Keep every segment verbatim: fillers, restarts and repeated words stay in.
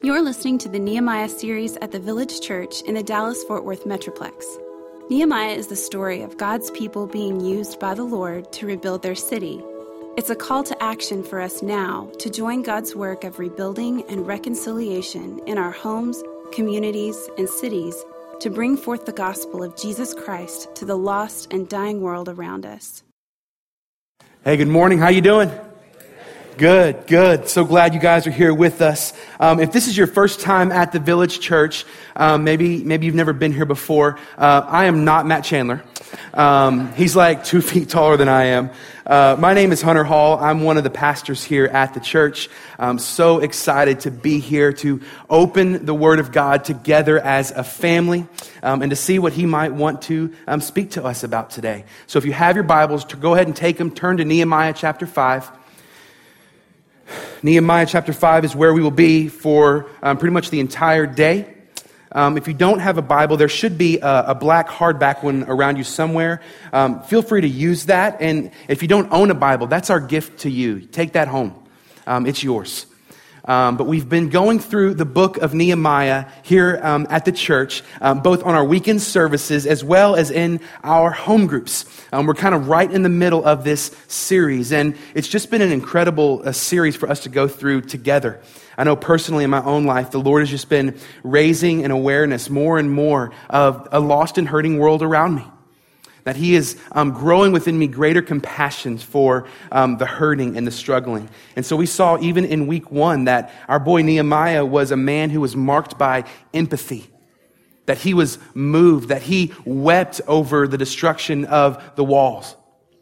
You're listening to the Nehemiah series at the Village Church in the Dallas-Fort Worth Metroplex. Nehemiah is the story of God's people being used by the Lord to rebuild their city. It's a call to action for us now to join God's work of rebuilding and reconciliation in our homes, communities, and cities to bring forth the gospel of Jesus Christ to the lost and dying world around us. Hey, good morning. How you doing? Good, good. So glad you guys are here with us. Um, if this is your first time at the Village Church, um, maybe maybe you've never been here before. Uh, I am not Matt Chandler. Um, he's like two feet taller than I am. Uh, my name is Hunter Hall. I'm one of the pastors here at the church. I'm so excited to be here to open the Word of God together as a family um, and to see what He might want to um, speak to us about today. So if you have your Bibles, to go ahead and take them. Turn to Nehemiah chapter five. Nehemiah chapter five is where we will be for um, pretty much the entire day. Um, if you don't have a Bible, there should be a, a black hardback one around you somewhere. Um, feel free to use that. And if you don't own a Bible, that's our gift to you. Take that home. Um, it's yours. Um, but we've been going through the book of Nehemiah here um, at the church, um, both on our weekend services as well as in our home groups. Um, we're kind of right in the middle of this series, and it's just been an incredible uh, series for us to go through together. I know personally in my own life, the Lord has just been raising an awareness more and more of a lost and hurting world around me. That He is um, growing within me greater compassion for um, the hurting and the struggling. And so we saw even in week one that our boy Nehemiah was a man who was marked by empathy. That he was moved, that he wept over the destruction of the walls.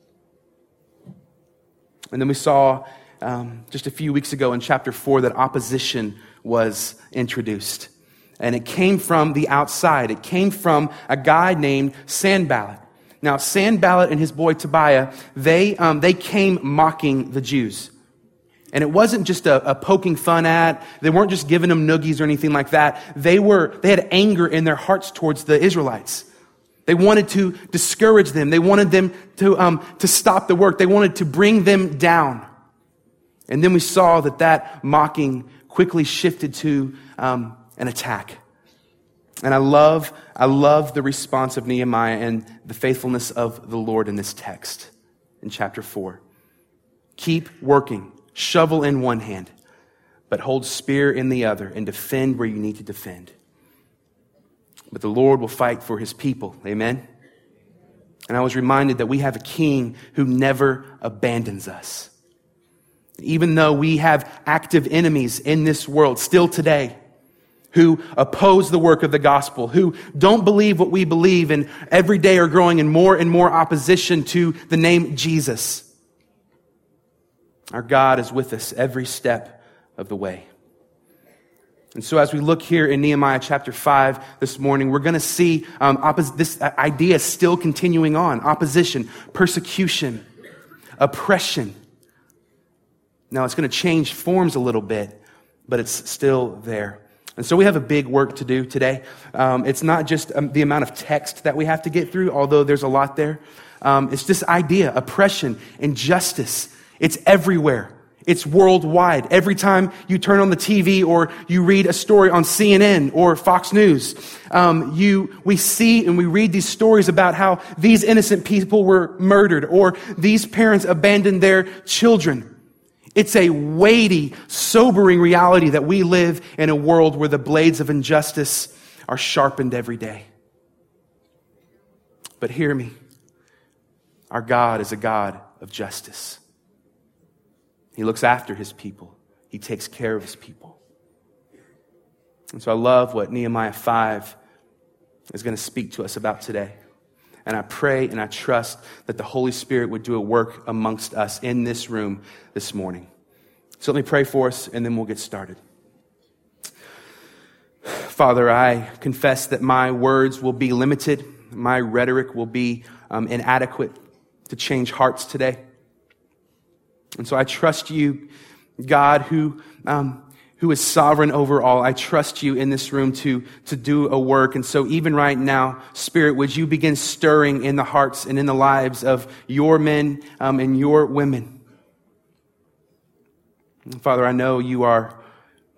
And then we saw um, just a few weeks ago in chapter four that opposition was introduced. And it came from the outside. It came from a guy named Sanballat. Now, Sanballat and his boy Tobiah, they um, they came mocking the Jews. And it wasn't just a, a poking fun at. They weren't just giving them noogies or anything like that. They were they had anger in their hearts towards the Israelites. They wanted to discourage them. They wanted them to um, to stop the work. They wanted to bring them down. And then we saw that that mocking quickly shifted to um, an attack. And I love, I love the response of Nehemiah and the faithfulness of the Lord in this text in chapter four. Keep working, shovel in one hand, but hold spear in the other and defend where you need to defend. But the Lord will fight for His people. Amen. And I was reminded that we have a King who never abandons us. Even though we have active enemies in this world still today, who oppose the work of the gospel, who don't believe what we believe, and every day are growing in more and more opposition to the name Jesus. Our God is with us every step of the way. And so as we look here in Nehemiah chapter five this morning, we're going to see um, oppos- this idea still continuing on. Opposition, persecution, oppression. Now it's going to change forms a little bit, but it's still there. And so we have a big work to do today. Um, it's not just um, the amount of text that we have to get through, although there's a lot there. Um, it's this idea, oppression, injustice. It's everywhere. It's worldwide. Every time you turn on the T V or you read a story on C N N or Fox News, um, you we see and we read these stories about how these innocent people were murdered or these parents abandoned their children. It's a weighty, sobering reality that we live in a world where the blades of injustice are sharpened every day. But hear me. Our God is a God of justice. He looks after His people. He takes care of His people. And so I love what Nehemiah five is going to speak to us about today. And I pray and I trust that the Holy Spirit would do a work amongst us in this room this morning. So let me pray for us and then we'll get started. Father, I confess that my words will be limited. My rhetoric will be um, inadequate to change hearts today. And so I trust you, God, who um, who is sovereign over all. I trust you in this room to, to do a work. And so even right now, Spirit, would you begin stirring in the hearts and in the lives of your men um, and your women. And Father, I know you are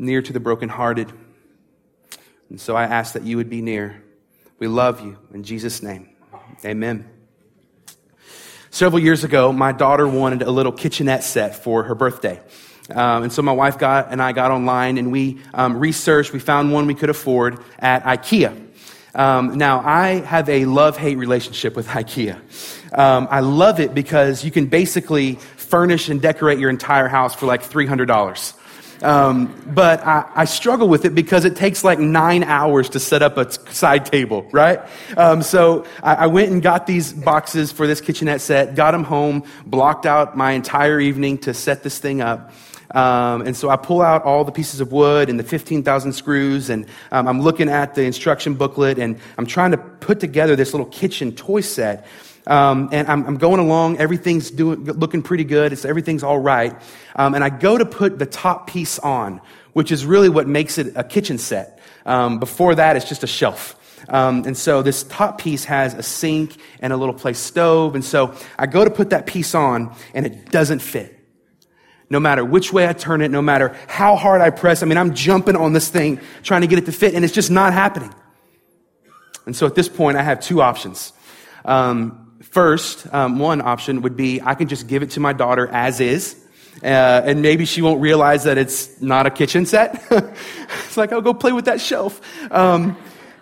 near to the brokenhearted. And so I ask that you would be near. We love you. In Jesus' name, amen. Several years ago, my daughter wanted a little kitchenette set for her birthday. Um, and so my wife got and I got online and we um, researched. We found one we could afford at IKEA. Um, now, I have a love-hate relationship with IKEA. Um, I love it because you can basically furnish and decorate your entire house for like three hundred dollars. Um, but I, I struggle with it because it takes like nine hours to set up a side table, right? Um, so I, I went and got these boxes for this kitchenette set, got them home, blocked out my entire evening to set this thing up. Um, and so I pull out all the pieces of wood and the fifteen thousand screws, and um, I'm looking at the instruction booklet, and I'm trying to put together this little kitchen toy set. Um, and I'm, I'm going along. Everything's doing, looking pretty good. It's, everything's all right. Um, and I go to put the top piece on, which is really what makes it a kitchen set. Um, before that, it's just a shelf. Um, and so this top piece has a sink and a little place stove. And so I go to put that piece on, and it doesn't fit. No matter which way I turn it, no matter how hard I press, I mean, I'm jumping on this thing, trying to get it to fit, and it's just not happening. And so at this point, I have two options. Um, First, um, one option would be I can just give it to my daughter as is, uh, and maybe she won't realize that it's not a kitchen set. It's like, oh, go play with that shelf. Um,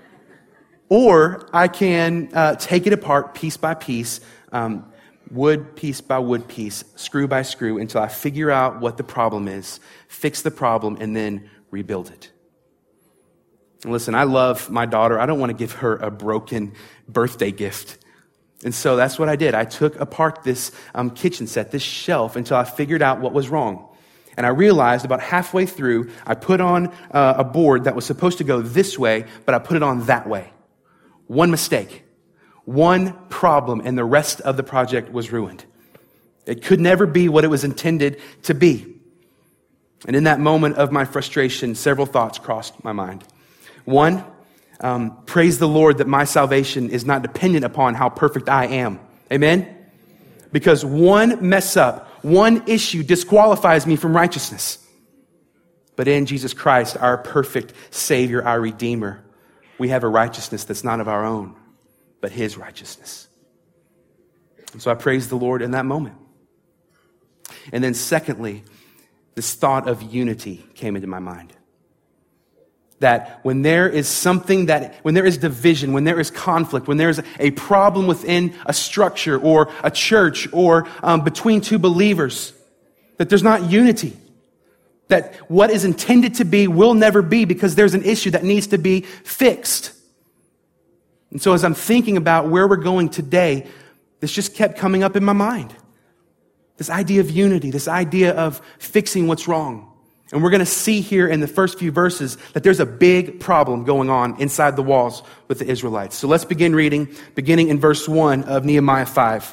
or I can uh, take it apart piece by piece, um, wood piece by wood piece, screw by screw, until I figure out what the problem is, fix the problem, and then rebuild it. Listen, I love my daughter. I don't want to give her a broken birthday gift. And so that's what I did. I took apart this um, kitchen set, this shelf, until I figured out what was wrong. And I realized about halfway through, I put on uh, a board that was supposed to go this way, but I put it on that way. One mistake, one problem, and the rest of the project was ruined. It could never be what it was intended to be. And in that moment of my frustration, several thoughts crossed my mind. One, Um, praise the Lord that my salvation is not dependent upon how perfect I am. Amen? Because one mess up, one issue disqualifies me from righteousness. But in Jesus Christ, our perfect Savior, our Redeemer, we have a righteousness that's not of our own, but His righteousness. And so I praise the Lord in that moment. And then secondly, this thought of unity came into my mind. That when there is something that, when there is division, when there is conflict, when there is a problem within a structure or a church or um, between two believers, that there's not unity. That what is intended to be will never be because there's an issue that needs to be fixed. And so as I'm thinking about where we're going today, this just kept coming up in my mind. This idea of unity, this idea of fixing what's wrong. And we're going to see here in the first few verses that there's a big problem going on inside the walls with the Israelites. So let's begin reading, beginning in verse one of Nehemiah five.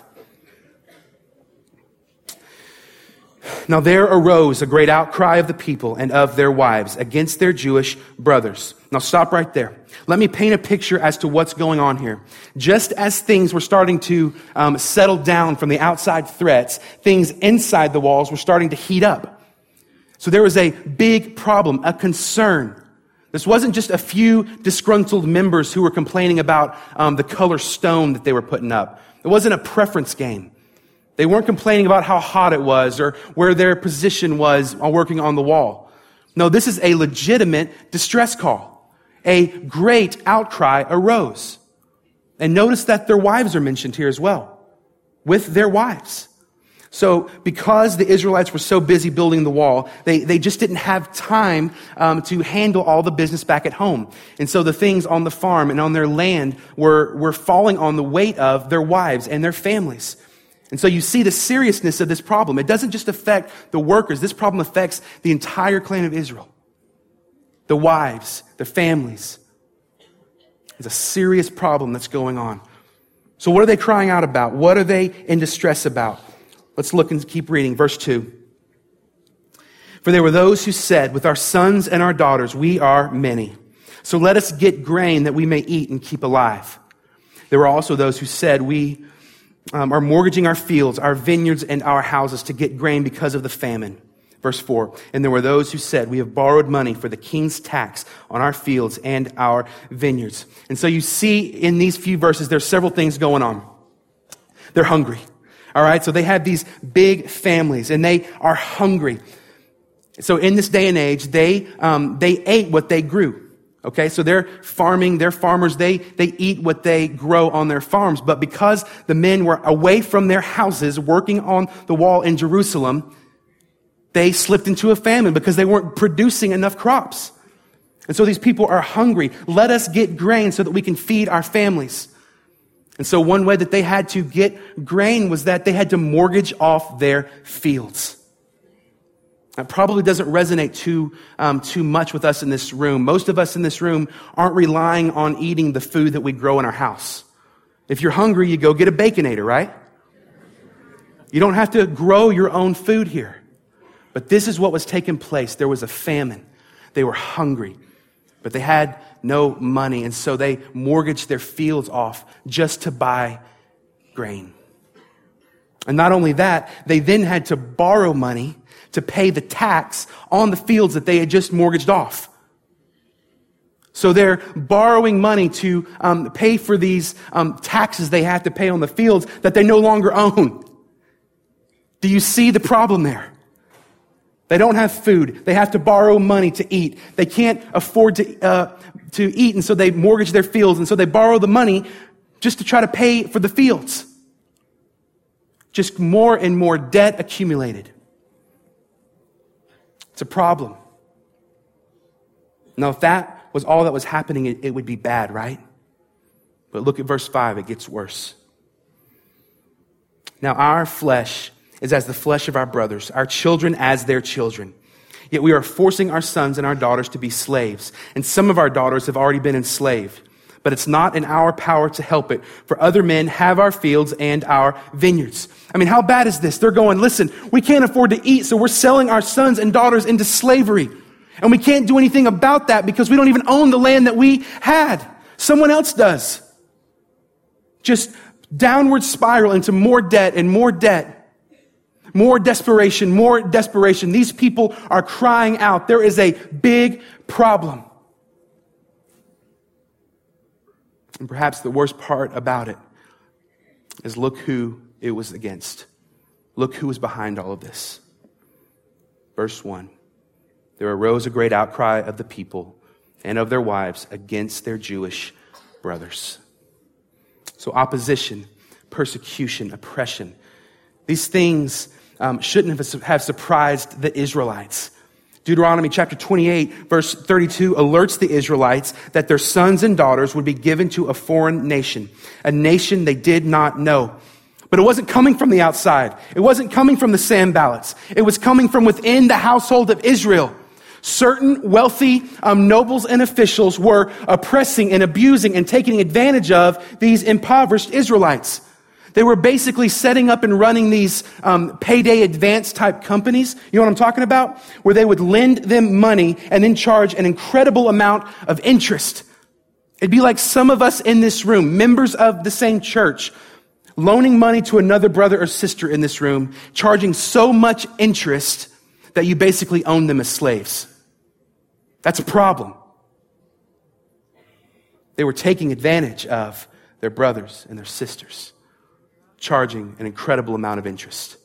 Now there arose a great outcry of the people and of their wives against their Jewish brothers. Now stop right there. Let me paint a picture as to what's going on here. Just as things were starting to um, settle down from the outside threats, things inside the walls were starting to heat up. So there was a big problem, a concern. This wasn't just a few disgruntled members who were complaining about um, the color stone that they were putting up. It wasn't a preference game. They weren't complaining about how hot it was or where their position was while working on the wall. No, this is a legitimate distress call. A great outcry arose. And notice that their wives are mentioned here as well, with their wives. So because the Israelites were so busy building the wall, they, they just didn't have time um, to handle all the business back at home. And so the things on the farm and on their land were, were falling on the weight of their wives and their families. And so you see the seriousness of this problem. It doesn't just affect the workers. This problem affects the entire clan of Israel. The wives, the families. It's a serious problem that's going on. So what are they crying out about? What are they in distress about? Let's look and keep reading. Verse two. For there were those who said, with our sons and our daughters, we are many. So let us get grain that we may eat and keep alive. There were also those who said, we um, are mortgaging our fields, our vineyards, and our houses to get grain because of the famine. Verse four, and there were those who said, we have borrowed money for the king's tax on our fields and our vineyards. And so you see in these few verses, there's several things going on. They're hungry. All right, so they have these big families and they are hungry. So in this day and age, they um, they ate what they grew. Okay, so they're farming, they're farmers, they, they eat what they grow on their farms. But because the men were away from their houses working on the wall in Jerusalem, they slipped into a famine because they weren't producing enough crops. And so these people are hungry. Let us get grain so that we can feed our families. And so one way that they had to get grain was that they had to mortgage off their fields. That probably doesn't resonate too um, too much with us in this room. Most of us in this room aren't relying on eating the food that we grow in our house. If you're hungry, you go get a Baconator, right? You don't have to grow your own food here. But this is what was taking place. There was a famine. They were hungry, but they had no money. And so they mortgaged their fields off just to buy grain. And not only that, they then had to borrow money to pay the tax on the fields that they had just mortgaged off. So they're borrowing money to um, pay for these um, taxes they have to pay on the fields that they no longer own. Do you see the problem there? They don't have food. They have to borrow money to eat. They can't afford to uh, to eat, and so they mortgage their fields, and so they borrow the money just to try to pay for the fields. Just more and more debt accumulated. It's a problem. Now, if that was all that was happening, it, it would be bad, right? But look at verse five, it gets worse. Now, our flesh is as the flesh of our brothers, our children as their children. Yet we are forcing our sons and our daughters to be slaves, and some of our daughters have already been enslaved. But it's not in our power to help it, for other men have our fields and our vineyards. I mean, how bad is this? They're going, listen, we can't afford to eat, so we're selling our sons and daughters into slavery. And we can't do anything about that because we don't even own the land that we had. Someone else does. Just downward spiral into more debt and more debt. More desperation, more desperation. These people are crying out. There is a big problem. And perhaps the worst part about it is look who it was against. Look who was behind all of this. Verse one, there arose a great outcry of the people and of their wives against their Jewish brothers. So opposition, persecution, oppression, these things um, shouldn't have, have surprised the Israelites. Deuteronomy chapter twenty-eight, verse thirty-two alerts the Israelites that their sons and daughters would be given to a foreign nation, a nation they did not know. But it wasn't coming from the outside. It wasn't coming from the Sanballats. It was coming from within the household of Israel. Certain wealthy um, nobles and officials were oppressing and abusing and taking advantage of these impoverished Israelites. They were basically setting up and running these um, payday advance type companies. You know what I'm talking about? Where they would lend them money and then charge an incredible amount of interest. It'd be like some of us in this room, members of the same church, loaning money to another brother or sister in this room, charging so much interest that you basically own them as slaves. That's a problem. They were taking advantage of their brothers and their sisters, charging an incredible amount of interest.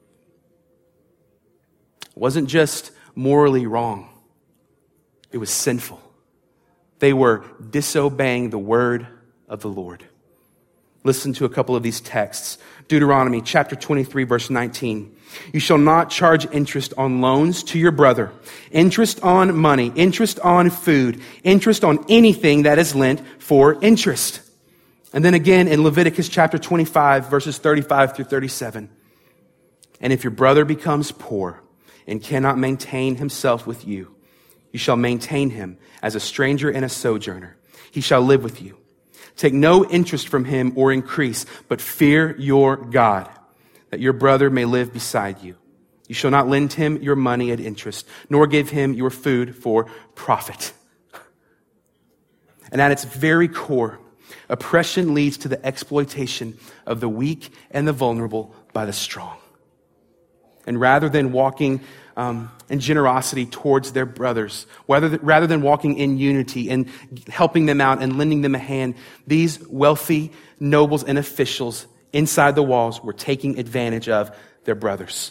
It wasn't just morally wrong. It was sinful. They were disobeying the word of the Lord. Listen to a couple of these texts. Deuteronomy chapter twenty-three, verse nineteen. You shall not charge interest on loans to your brother, interest on money, interest on food, interest on anything that is lent for interest. And then again in Leviticus chapter twenty-five, verses thirty-five through thirty-seven. And if your brother becomes poor and cannot maintain himself with you, you shall maintain him as a stranger and a sojourner. He shall live with you. Take no interest from him or increase, but fear your God, that your brother may live beside you. You shall not lend him your money at interest, nor give him your food for profit. And at its very core, oppression leads to the exploitation of the weak and the vulnerable by the strong. And rather than walking um, in generosity towards their brothers, rather than, rather than walking in unity and helping them out and lending them a hand, these wealthy nobles and officials inside the walls were taking advantage of their brothers.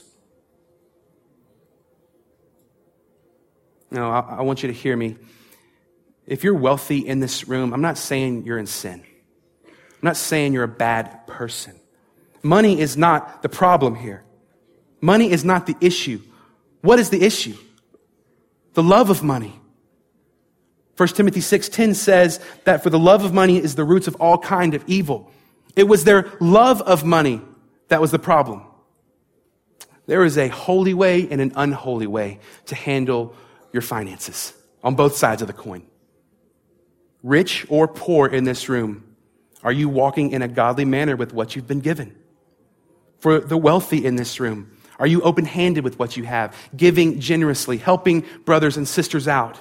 Now, I, I want you to hear me. If you're wealthy in this room, I'm not saying you're in sin. I'm not saying you're a bad person. Money is not the problem here. Money is not the issue. What is the issue? The love of money. First Timothy six ten says that for the love of money is the roots of all kind of evil. It was their love of money that was the problem. There is a holy way and an unholy way to handle your finances on both sides of the coin. Rich or poor in this room, are you walking in a godly manner with what you've been given? For the wealthy in this room, are you open-handed with what you have, giving generously, helping brothers and sisters out?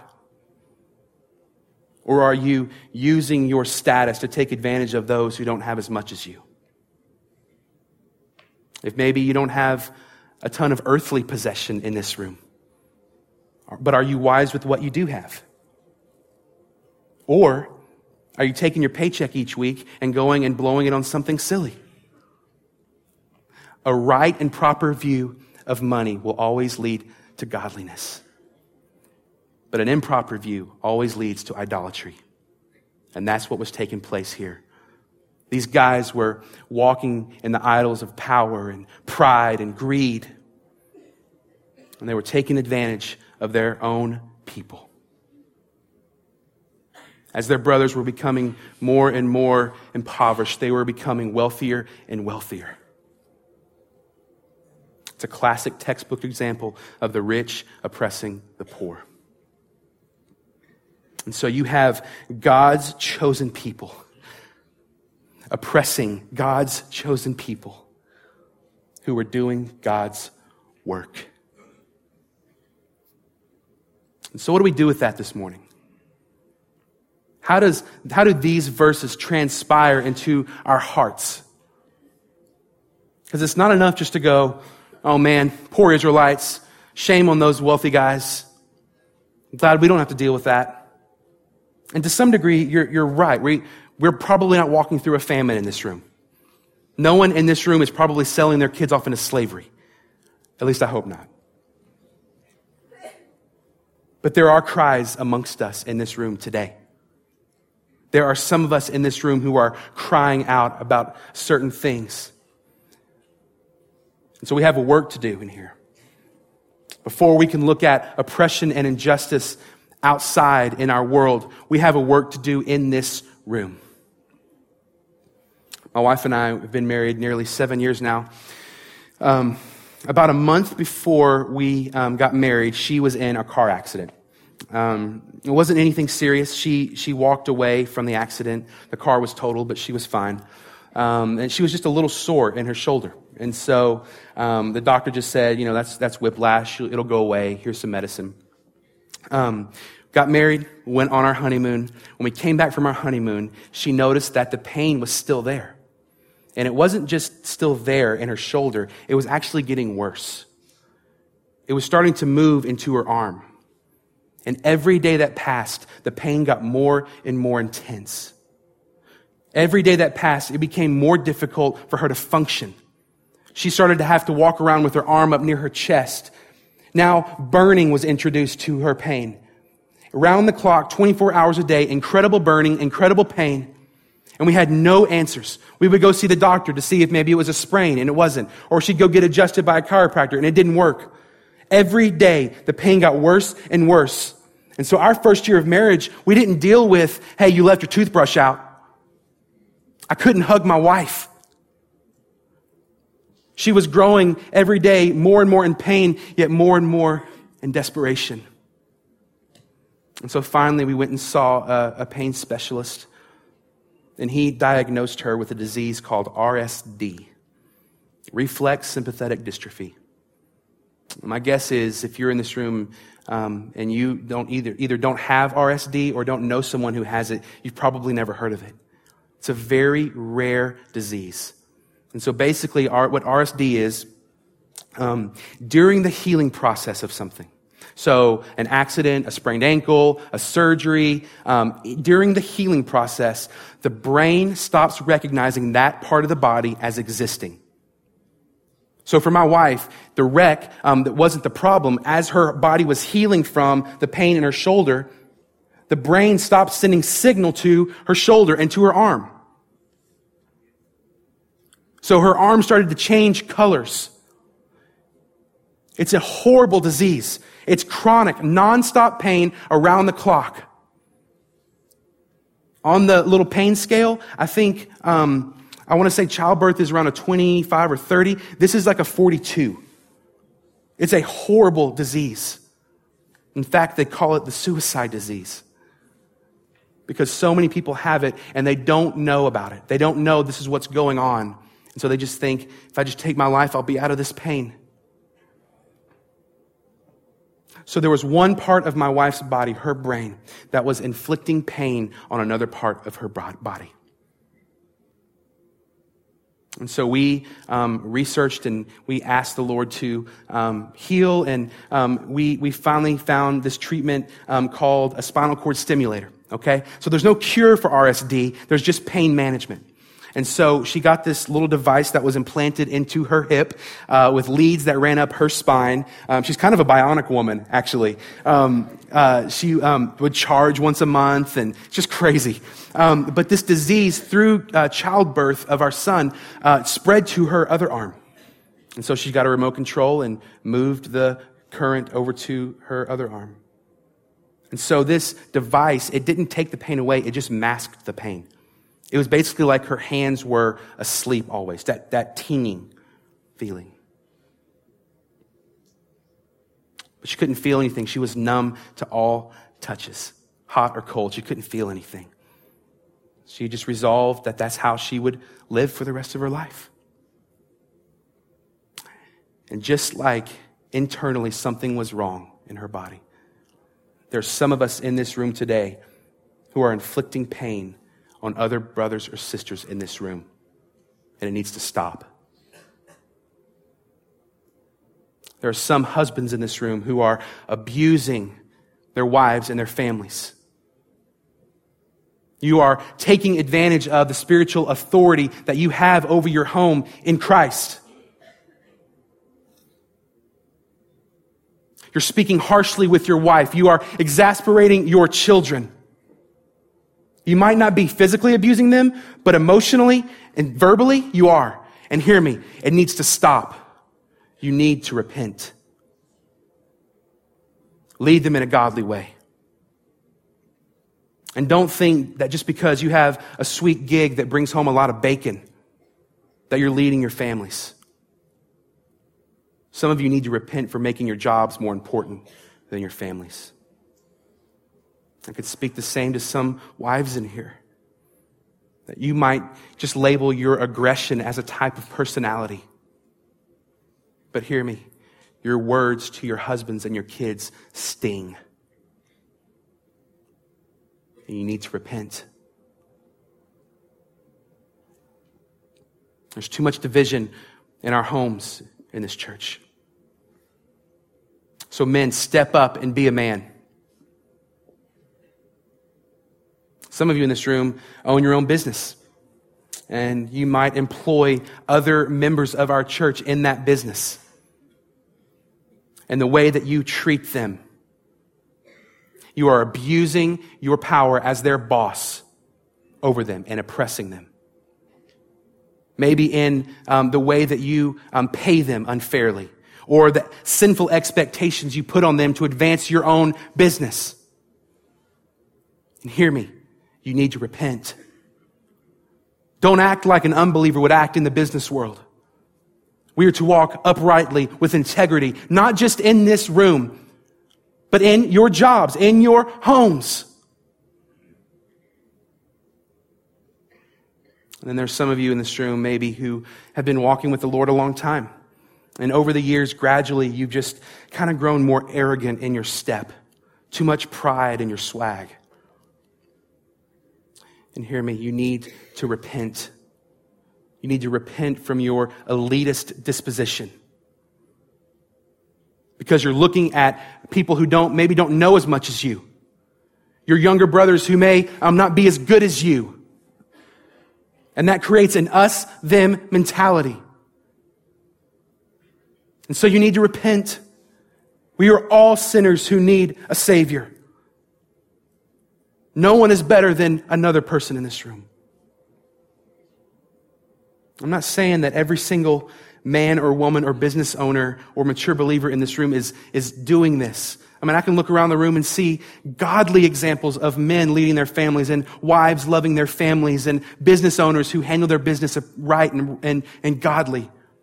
Or are you using your status to take advantage of those who don't have as much as you? If maybe you don't have a ton of earthly possession in this room, but are you wise with what you do have? Or are you taking your paycheck each week and going and blowing it on something silly? A right and proper view of money will always lead to godliness. But an improper view always leads to idolatry. And that's what was taking place here. These guys were walking in the idols of power and pride and greed. And they were taking advantage of their own people. As their brothers were becoming more and more impoverished, they were becoming wealthier and wealthier. It's a classic textbook example of the rich oppressing the poor. And so you have God's chosen people oppressing God's chosen people who were doing God's work. And so what do we do with that this morning? How does how do these verses transpire into our hearts? Because it's not enough just to go, oh man, poor Israelites, shame on those wealthy guys. I'm glad we don't have to deal with that. And to some degree, you're, you're right. We, we're probably not walking through a famine in this room. No one in this room is probably selling their kids off into slavery. At least I hope not. But there are cries amongst us in this room today. There are some of us in this room who are crying out about certain things. And so we have a work to do in here. Before we can look at oppression and injustice outside in our world, we have a work to do in this room. My wife and I have been married nearly seven years now. Um, about a month before we um, got married, she was in a car accident. Um, it wasn't anything serious. She she walked away from the accident. The car was totaled, but she was fine. Um, and she was just a little sore in her shoulder. And so um, the doctor just said, you know, that's that's whiplash. It'll go away. Here's some medicine. Um, got married, went on our honeymoon. When we came back from our honeymoon, she noticed that the pain was still there. And it wasn't just still there in her shoulder. It was actually getting worse. It was starting to move into her arm. And every day that passed, the pain got more and more intense. Every day that passed, it became more difficult for her to function. She started to have to walk around with her arm up near her chest. Now, burning was introduced to her pain. Around the clock, twenty-four hours a day, incredible burning, incredible pain. And we had no answers. We would go see the doctor to see if maybe it was a sprain, and it wasn't. Or she'd go get adjusted by a chiropractor, and it didn't work. Every day, the pain got worse and worse. And so our first year of marriage, we didn't deal with, hey, you left your toothbrush out. I couldn't hug my wife. She was growing every day more and more in pain, yet more and more in desperation. And so finally we went and saw a, a pain specialist, and he diagnosed her with a disease called R S D, reflex sympathetic dystrophy. My guess is if you're in this room um, and you don't either either don't have R S D or don't know someone who has it, you've probably never heard of it. It's a very rare disease. And so basically our, what R S D is, um, during the healing process of something. So an accident, a sprained ankle, a surgery, um, during the healing process, the brain stops recognizing that part of the body as existing. So for my wife, the wreck um, that wasn't the problem. As her body was healing from the pain in her shoulder, the brain stopped sending signal to her shoulder and to her arm. So her arm started to change colors. It's a horrible disease. It's chronic, nonstop pain around the clock. On the little pain scale, I think, um, I want to say childbirth is around a twenty-five or thirty. This is like a forty-two. It's a horrible disease. In fact, they call it the suicide disease. Because so many people have it and they don't know about it. They don't know this is what's going on. And so they just think, if I just take my life, I'll be out of this pain. So there was one part of my wife's body, her brain, that was inflicting pain on another part of her body. And so we um, researched and we asked the Lord to um, heal, and um, we we finally found this treatment um, called a spinal cord stimulator. Okay, so there's no cure for R S D. There's just pain management. And so she got this little device that was implanted into her hip uh, with leads that ran up her spine. Um, she's kind of a bionic woman, actually. Um, uh, she um, would charge once a month, and it's just crazy. Um, but this disease, through uh, childbirth of our son, uh, spread to her other arm. And so she got a remote control and moved the current over to her other arm. And so this device, it didn't take the pain away, it just masked the pain. It was basically like her hands were asleep always, that, that tinging feeling. But she couldn't feel anything. She was numb to all touches, hot or cold. She couldn't feel anything. She just resolved that that's how she would live for the rest of her life. And just like internally something was wrong in her body, there's some of us in this room today who are inflicting pain on other brothers or sisters in this room. And it needs to stop. There are some husbands in this room who are abusing their wives and their families. You are taking advantage of the spiritual authority that you have over your home in Christ. You're speaking harshly with your wife. You are exasperating your children. You might not be physically abusing them, but emotionally and verbally, you are. And hear me, it needs to stop. You need to repent. Lead them in a godly way. And don't think that just because you have a sweet gig that brings home a lot of bacon, that you're leading your families. Some of you need to repent for making your jobs more important than your families. I could speak the same to some wives in here. That you might just label your aggression as a type of personality. But hear me, your words to your husbands and your kids sting. And you need to repent. There's too much division in our homes in this church. So men, step up and be a man. Some of you in this room own your own business, and you might employ other members of our church in that business. And the way that you treat them, you are abusing your power as their boss over them and oppressing them. Maybe in um, the way that you um, pay them unfairly, or the sinful expectations you put on them to advance your own business. And hear me. You need to repent. Don't act like an unbeliever would act in the business world. We are to walk uprightly with integrity, not just in this room, but in your jobs, in your homes. And then there's some of you in this room maybe who have been walking with the Lord a long time. And over the years, gradually, you've just kind of grown more arrogant in your step. Too much pride in your swag. And hear me, you need to repent. You need to repent from your elitist disposition. because you're looking at people who don't maybe don't know as much as you. Your younger brothers who may um, not be as good as you. And that creates an us-them mentality. And so you need to repent. We are all sinners who need a Savior. No one is better than another person in this room. I'm not saying that every single man or woman or business owner or mature believer in this room is, is doing this. I mean, I can look around the room and see godly examples of men leading their families and wives loving their families and business owners who handle their business right and, and, and godly.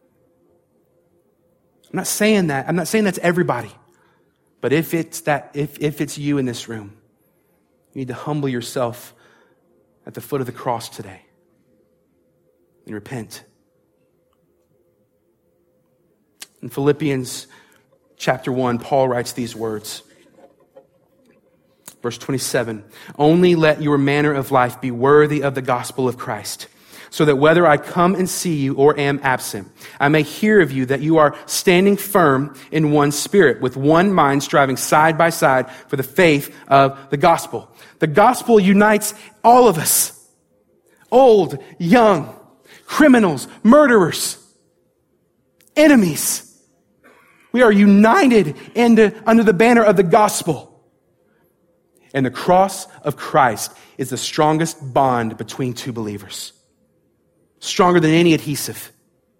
I'm not saying that. I'm not saying that's everybody. But if it's that, if, if it's you in this room, you need to humble yourself at the foot of the cross today and repent. In Philippians chapter one, Paul writes these words. Verse twenty-seven, only let your manner of life be worthy of the gospel of Christ, so that whether I come and see you or am absent, I may hear of you that you are standing firm in one spirit, with one mind, striving side by side for the faith of the gospel. The gospel unites all of us, old, young, criminals, murderers, enemies. We are united into, under the banner of the gospel. And the cross of Christ is the strongest bond between two believers. Stronger than any adhesive.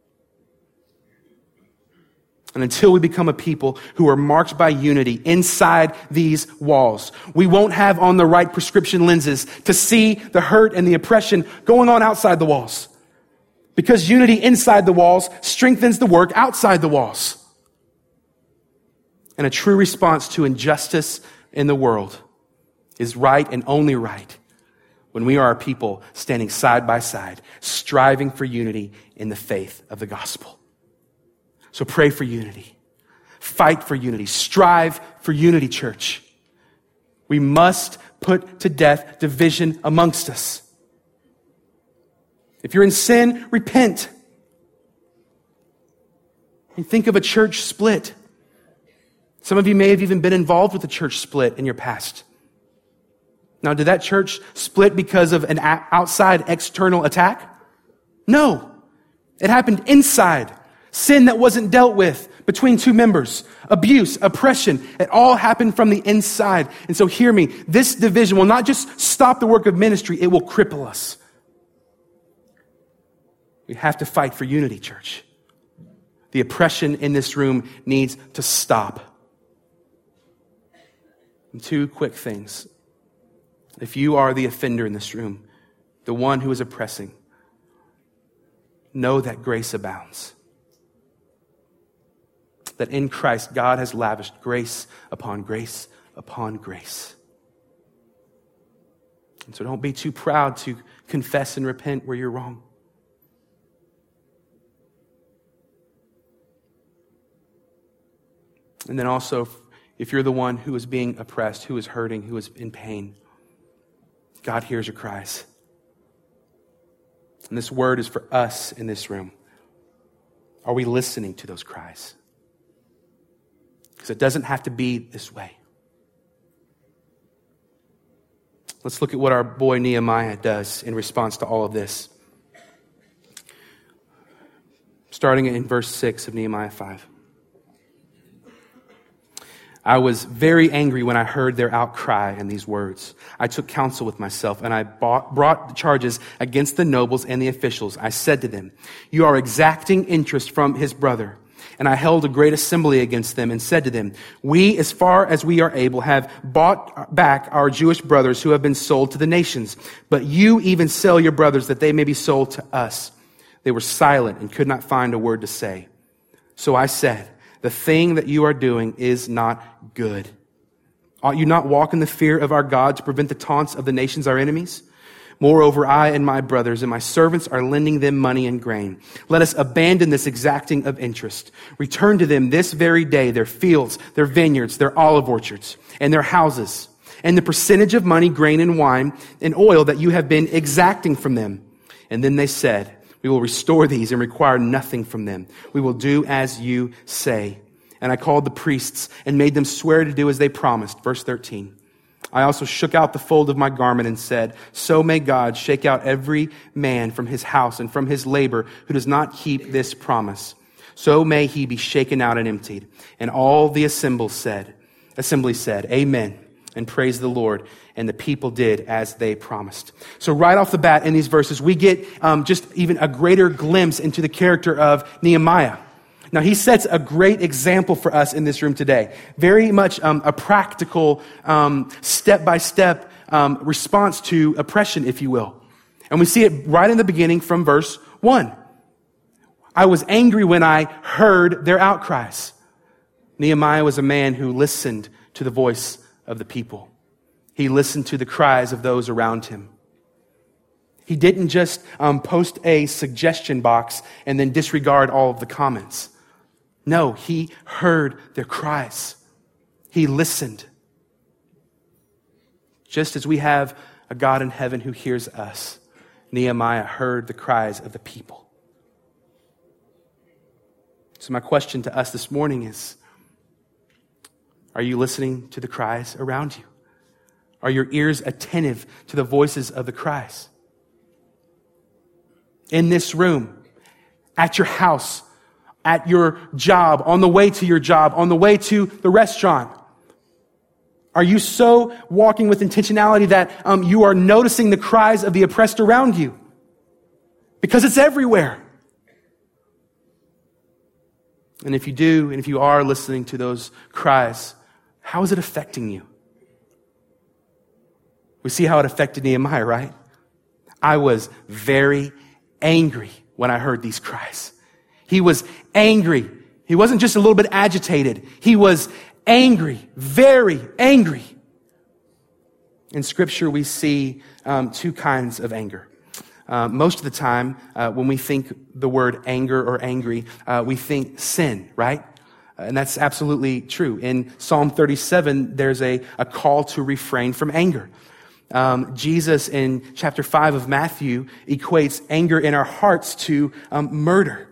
And until we become a people who are marked by unity inside these walls, we won't have on the right prescription lenses to see the hurt and the oppression going on outside the walls. Because unity inside the walls strengthens the work outside the walls. And a true response to injustice in the world is right and only right when we are a people standing side by side, striving for unity in the faith of the gospel. So pray for unity. Fight for unity. Strive for unity, church. We must put to death division amongst us. If you're in sin, repent. And think of a church split. Some of you may have even been involved with a church split in your past. Now, did that church split because of an outside external attack? No. It happened inside. Sin that wasn't dealt with between two members. Abuse, oppression. It all happened from the inside. And so hear me. This division will not just stop the work of ministry. It will cripple us. We have to fight for unity, church. The oppression in this room needs to stop. And two quick things. If you are the offender in this room, the one who is oppressing, know that grace abounds. That in Christ, God has lavished grace upon grace upon grace. And so don't be too proud to confess and repent where you're wrong. And then also, if you're the one who is being oppressed, who is hurting, who is in pain, God hears your cries. And this word is for us in this room. Are we listening to those cries? Because it doesn't have to be this way. Let's look at what our boy Nehemiah does in response to all of this. Starting in verse six of Nehemiah five. I was very angry when I heard their outcry and these words. I took counsel with myself, and I bought, brought charges against the nobles and the officials. I said to them, you are exacting interest from his brother. And I held a great assembly against them and said to them, we, as far as we are able, have bought back our Jewish brothers who have been sold to the nations. But you even sell your brothers that they may be sold to us. They were silent and could not find a word to say. So I said, the thing that you are doing is not good. Ought you not walk in the fear of our God to prevent the taunts of the nations, our enemies? Moreover, I and my brothers and my servants are lending them money and grain. Let us abandon this exacting of interest. Return to them this very day their fields, their vineyards, their olive orchards, and their houses, and the percentage of money, grain, and wine, and oil that you have been exacting from them. And then they said, we will restore these and require nothing from them. We will do as you say. and I called the priests and made them swear to do as they promised. Verse thirteen. I also shook out the fold of my garment and said, so may God shake out every man from his house and from his labor who does not keep this promise. So may he be shaken out and emptied. And all the assembly said, assembly said, Amen, and praise the Lord. And the people did as they promised. So right off the bat in these verses, we get um, just even a greater glimpse into the character of Nehemiah. Now, he sets a great example for us in this room today. Very much um, a practical, um, step-by-step um, response to oppression, if you will. And we see it right in the beginning from verse one. I was angry when I heard their outcries. Nehemiah was a man who listened to the voice of the people. He listened to the cries of those around him. He didn't just um, post a suggestion box and then disregard all of the comments. No, he heard their cries. He listened. Just as we have a God in heaven who hears us, Nehemiah heard the cries of the people. So my question to us this morning is, are you listening to the cries around you? Are your ears attentive to the voices of the cries? In this room, at your house, at your job, on the way to your job, on the way to the restaurant? Are you so walking with intentionality that um, you are noticing the cries of the oppressed around you? Because it's everywhere. And if you do, and if you are listening to those cries, how is it affecting you? We see how it affected Nehemiah, right? I was very angry when I heard these cries. He was angry. He wasn't just a little bit agitated. He was angry, very angry. In Scripture, we see um, two kinds of anger. Uh, most of the time, uh, when we think the word anger or angry, uh, we think sin, right? And that's absolutely true. In Psalm thirty-seven, there's a, a call to refrain from anger. Um, Jesus in chapter five of Matthew equates anger in our hearts to um, murder.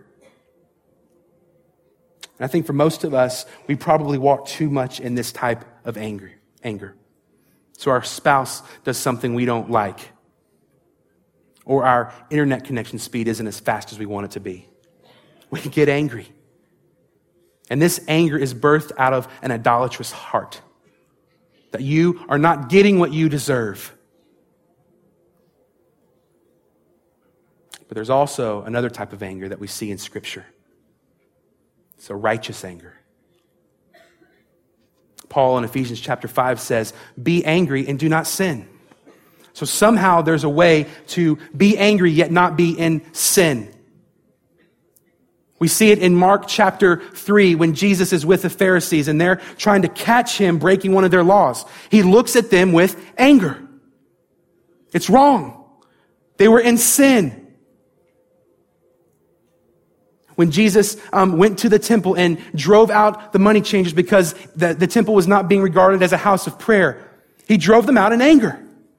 And I think for most of us, we probably walk too much in this type of anger. Anger. So our spouse does something we don't like, or our internet connection speed isn't as fast as we want it to be. We get angry. And this anger is birthed out of an idolatrous heart. That you are not getting what you deserve. But there's also another type of anger that we see in Scripture. It's a righteous anger. Paul in Ephesians chapter five says, be angry and do not sin. So somehow there's a way to be angry yet not be in sin. We see it in Mark chapter three when Jesus is with the Pharisees and they're trying to catch him breaking one of their laws. He looks at them with anger. It's wrong. They were in sin. When Jesus um, went to the temple and drove out the money changers because the, the temple was not being regarded as a house of prayer, he drove them out in anger.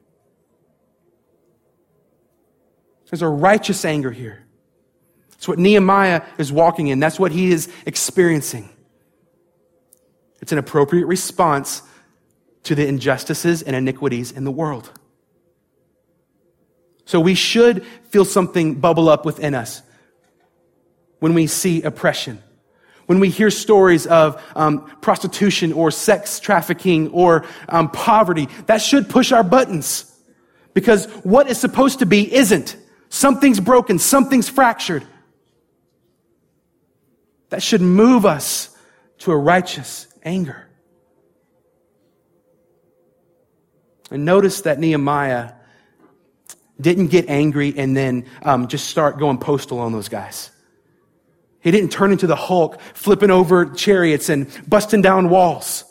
There's a righteous anger here. It's what Nehemiah is walking in. That's what he is experiencing. It's an appropriate response to the injustices and iniquities in the world. So we should feel something bubble up within us when we see oppression, when we hear stories of um, prostitution or sex trafficking or um, poverty. That should push our buttons, because what is supposed to be isn't. Something's broken, something's fractured. That should move us to a righteous anger. And notice that Nehemiah didn't get angry and then um, just start going postal on those guys. He didn't turn into the Hulk, flipping over chariots and busting down walls.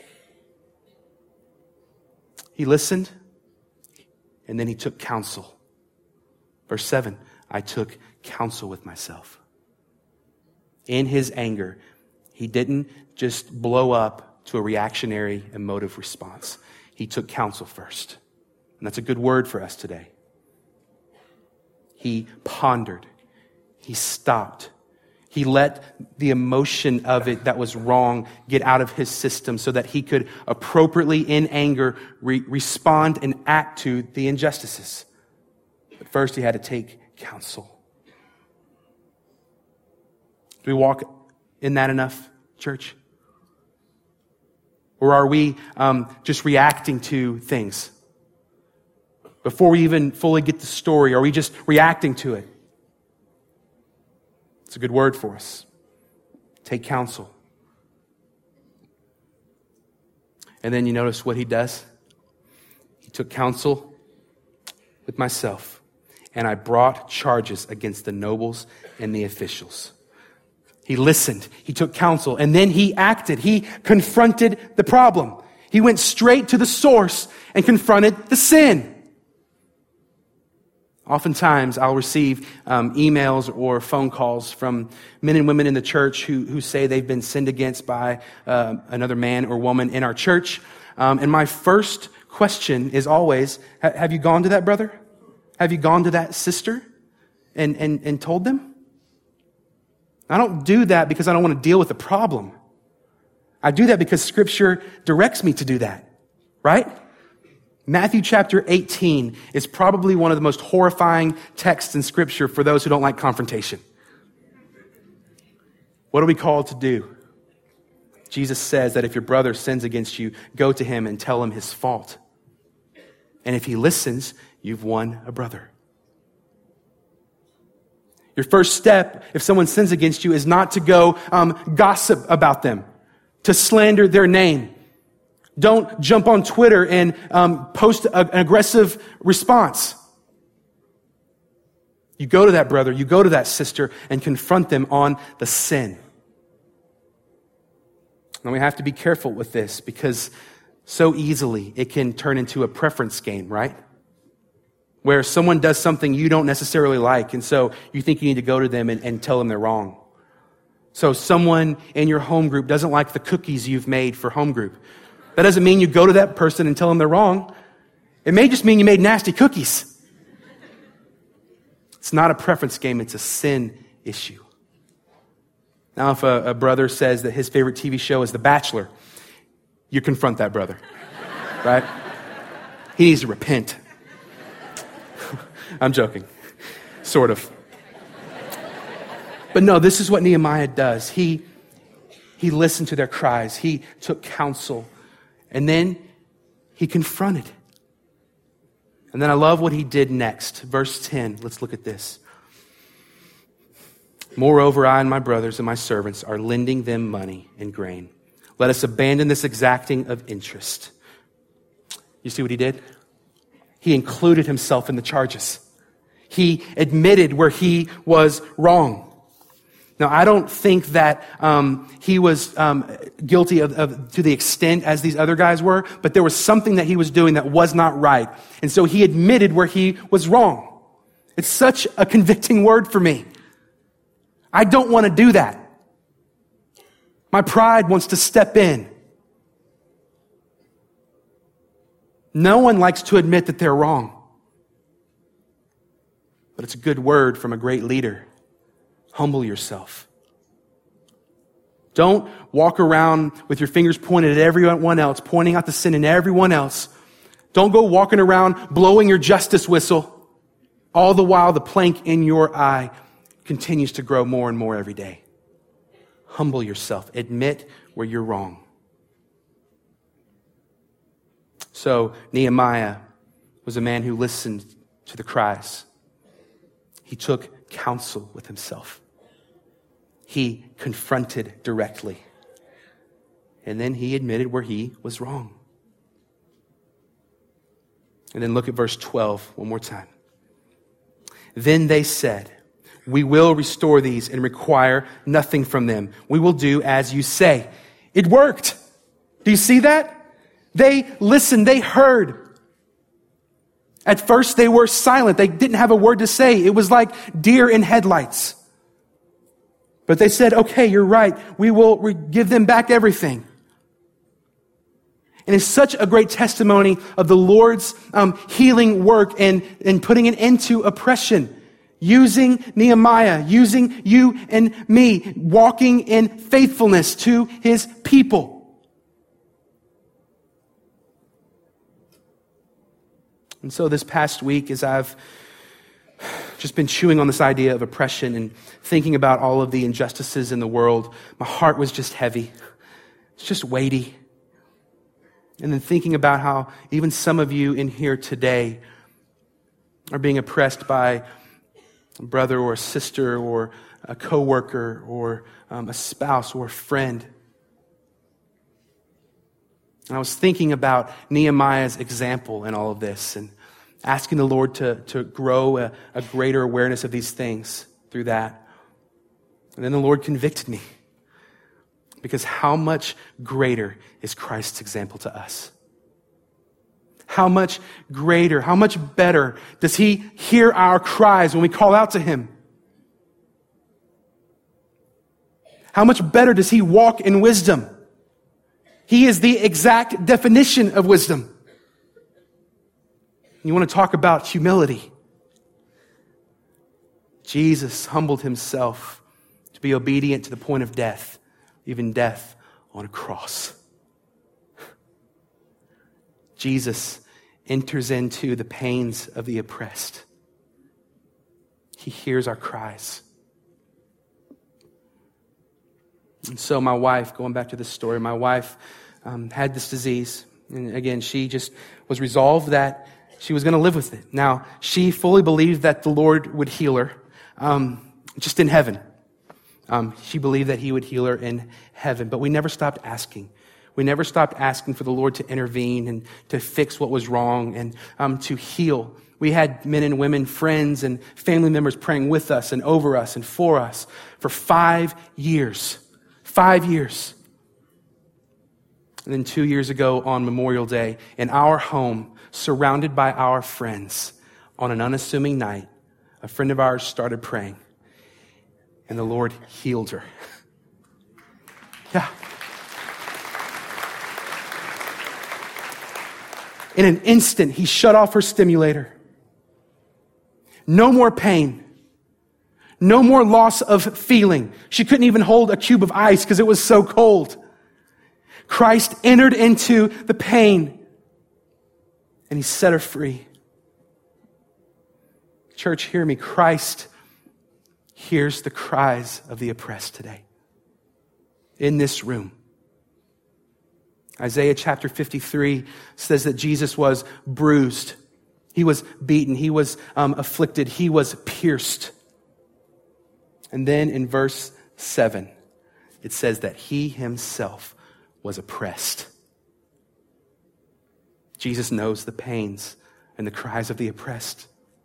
He listened, and then he took counsel. Verse seven, I took counsel with myself. In his anger, he didn't just blow up to a reactionary, emotive response. He took counsel first. And that's a good word for us today. He pondered. He stopped. He let the emotion of it that was wrong get out of his system so that he could appropriately, in anger, re- respond and act to the injustices. But first, he had to take counsel. Do we walk in that enough, church? Or are we um, just reacting to things? Before we even fully get the story, are we just reacting to it? It's a good word for us. Take counsel. And then you notice what he does? He took counsel with myself, and I brought charges against the nobles and the officials. He listened, he took counsel, and then he acted. He confronted the problem. He went straight to the source and confronted the sin. Oftentimes, I'll receive um, emails or phone calls from men and women in the church who, who say they've been sinned against by uh, another man or woman in our church. Um, and my first question is always, have you gone to that brother? Have you gone to that sister and, and, and told them? I don't do that because I don't want to deal with the problem. I do that because Scripture directs me to do that, right? Matthew chapter eighteen is probably one of the most horrifying texts in Scripture for those who don't like confrontation. What are we called to do? Jesus says that if your brother sins against you, go to him and tell him his fault. And if he listens, you've won a brother. Your first step, if someone sins against you, is not to go um, gossip about them, to slander their name. Don't jump on Twitter and um, post a, an aggressive response. You go to that brother, you go to that sister, and confront them on the sin. Now we have to be careful with this because so easily it can turn into a preference game, right? Where someone does something you don't necessarily like, and so you think you need to go to them and, and tell them they're wrong. So someone in your home group doesn't like the cookies you've made for home group. That doesn't mean you go to that person and tell them they're wrong. It may just mean you made nasty cookies. It's not a preference game, it's a sin issue. Now, if a, a brother says that his favorite T V show is The Bachelor, you confront that brother, right? He needs to repent. I'm joking, sort of. But no, this is what Nehemiah does. He, he listened to their cries. He took counsel. And then he confronted. And then I love what he did next. Verse ten, let's look at this. Moreover, I and my brothers and my servants are lending them money and grain. Let us abandon this exacting of interest. You see what he did? He included himself in the charges. He admitted where he was wrong. Now, I don't think that um, he was um, guilty of, of to the extent as these other guys were, but there was something that he was doing that was not right. And so he admitted where he was wrong. It's such a convicting word for me. I don't want to do that. My pride wants to step in. No one likes to admit that they're wrong. But it's a good word from a great leader. Humble yourself. Don't walk around with your fingers pointed at everyone else, pointing out the sin in everyone else. Don't go walking around blowing your justice whistle, all the while the plank in your eye continues to grow more and more every day. Humble yourself. Admit where you're wrong. So Nehemiah was a man who listened to the cries. He took counsel with himself. He confronted directly. And then he admitted where he was wrong. And then look at verse twelve one more time. Then they said, we will restore these and require nothing from them. We will do as you say. It worked. Do you see that? They listened. They heard. At first, they were silent. They didn't have a word to say. It was like deer in headlights. But they said, okay, you're right. We will re- give them back everything. And it's such a great testimony of the Lord's um, healing work and, and putting an end to oppression. using Nehemiah, using you and me, walking in faithfulness to his people. And so this past week, as I've just been chewing on this idea of oppression and thinking about all of the injustices in the world, my heart was just heavy. It's just weighty. And then thinking about how even some of you in here today are being oppressed by a brother or a sister or a coworker or um, a spouse or a friend. And I was thinking about Nehemiah's example in all of this and asking the Lord to, to grow a, a greater awareness of these things through that. And then the Lord convicted me. Because how much greater is Christ's example to us? How much greater, how much better does he hear our cries when we call out to him? How much better does he walk in wisdom? He is the exact definition of wisdom. You want to talk about humility? Jesus humbled himself to be obedient to the point of death, even death on a cross. Jesus enters into the pains of the oppressed. He hears our cries. And so my wife, going back to this story, my wife um, had this disease. And again, she just was resolved that she was going to live with it. Now, she fully believed that the Lord would heal her, um, just in heaven. Um, she believed that he would heal her in heaven, but we never stopped asking. We never stopped asking for the Lord to intervene and to fix what was wrong and um, to heal. We had men and women, friends and family members praying with us and over us and for us for five years. Five years. And then two years ago on Memorial Day, in our home, surrounded by our friends, on an unassuming night, a friend of ours started praying. And the Lord healed her. Yeah. In an instant, he shut off her stimulator. No more pain. No more loss of feeling. She couldn't even hold a cube of ice because it was so cold. Christ entered into the pain and he set her free. Church, hear me. Christ hears the cries of the oppressed today in this room. Isaiah chapter fifty-three says that Jesus was bruised. He was beaten. He was um, afflicted. He was pierced. And then in verse seven, it says that he himself was oppressed. Jesus knows the pains and the cries of the oppressed.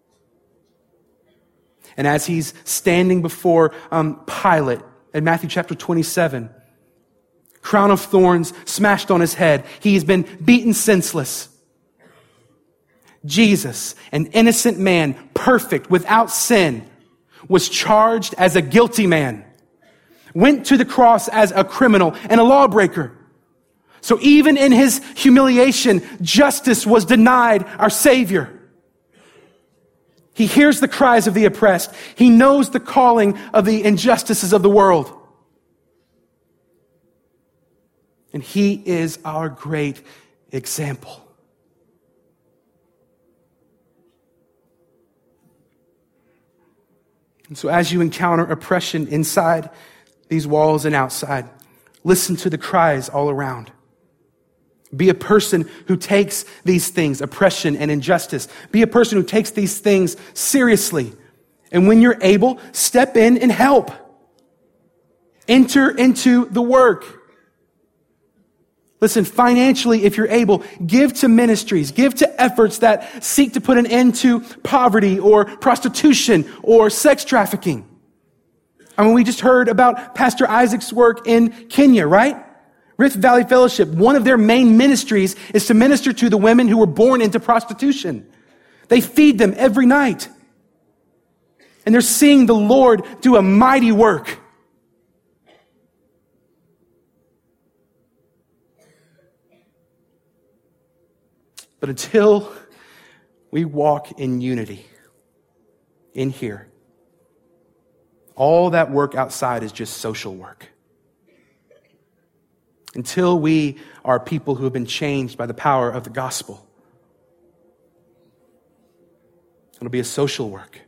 And as he's standing before um, Pilate in Matthew chapter twenty-seven, crown of thorns smashed on his head, he's been beaten senseless. Jesus, an innocent man, perfect, without sin, was charged as a guilty man, went to the cross as a criminal and a lawbreaker. So even in his humiliation, justice was denied our Savior. He hears the cries of the oppressed. He knows the calling of the injustices of the world. And he is our great example. And so as you encounter oppression inside these walls and outside, listen to the cries all around. Be a person who takes these things, oppression and injustice. Be a person who takes these things seriously. And when you're able, step in and help. Enter into the work. Listen, financially, if you're able, give to ministries, give to efforts that seek to put an end to poverty or prostitution or sex trafficking. I mean, we just heard about Pastor Isaac's work in Kenya, right? Rift Valley Fellowship, one of their main ministries is to minister to the women who were born into prostitution. They feed them every night. And they're seeing the Lord do a mighty work. But until we walk in unity in here, all that work outside is just social work. Until we are people who have been changed by the power of the gospel, it'll be a social work.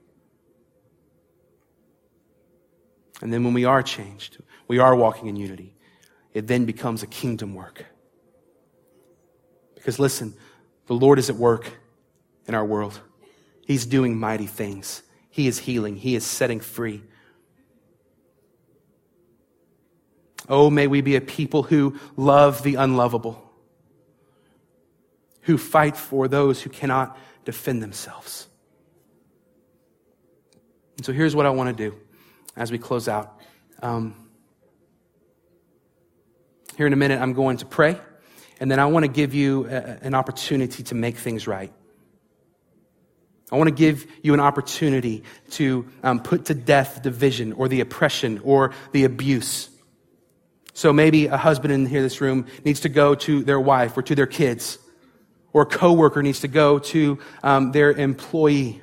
And then when we are changed, we are walking in unity, it then becomes a kingdom work. Because listen, the Lord is at work in our world. He's doing mighty things. He is healing. He is setting free. Oh, may we be a people who love the unlovable, who fight for those who cannot defend themselves. And so here's what I want to do as we close out. Um, here in a minute, I'm going to pray, and then I want to give you a, an opportunity to make things right. I want to give you an opportunity to um, put to death division or the oppression or the abuse. So maybe a husband in here, this room, needs to go to their wife or to their kids, or a coworker needs to go to um, their employee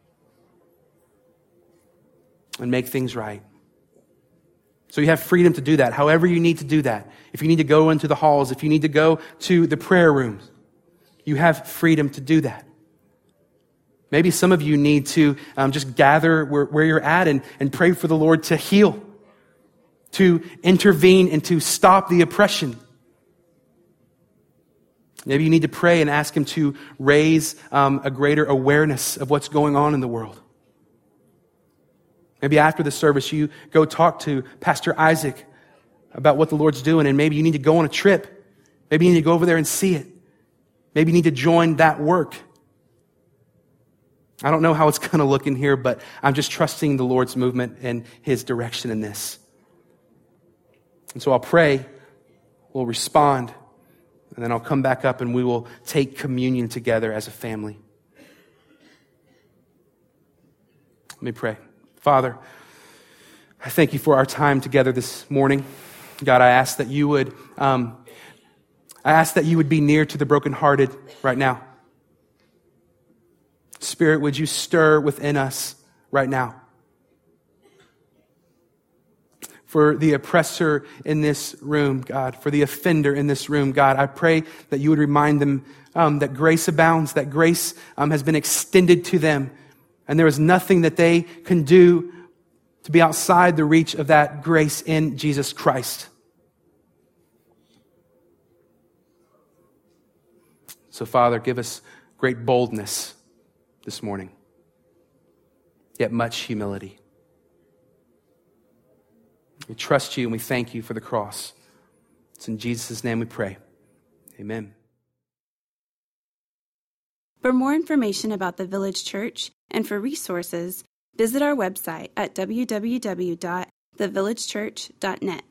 and make things right. So you have freedom to do that, however you need to do that. If you need to go into the halls, if you need to go to the prayer rooms, you have freedom to do that. Maybe some of you need to um, just gather where, where you're at and, and pray for the Lord to heal, to intervene and to stop the oppression. Maybe you need to pray and ask Him to raise um, a greater awareness of what's going on in the world. Maybe after the service, you go talk to Pastor Isaac about what the Lord's doing, and maybe you need to go on a trip. Maybe you need to go over there and see it. Maybe you need to join that work. I don't know how it's going to look in here, but I'm just trusting the Lord's movement and His direction in this. And so I'll pray, we'll respond, and then I'll come back up and we will take communion together as a family. Let me pray. Father, I thank you for our time together this morning. God, I ask that you would, um, I ask that you would be near to the brokenhearted right now. Spirit, would you stir within us right now? For the oppressor in this room, God, for the offender in this room, God, I pray that you would remind them um, that grace abounds, that grace um, has been extended to them, and there is nothing that they can do to be outside the reach of that grace in Jesus Christ. So, Father, give us great boldness this morning, yet much humility. We trust you and we thank you for the cross. It's in Jesus' name we pray. Amen. For more information about the Village Church and for resources, visit our website at w w w dot the village church dot net.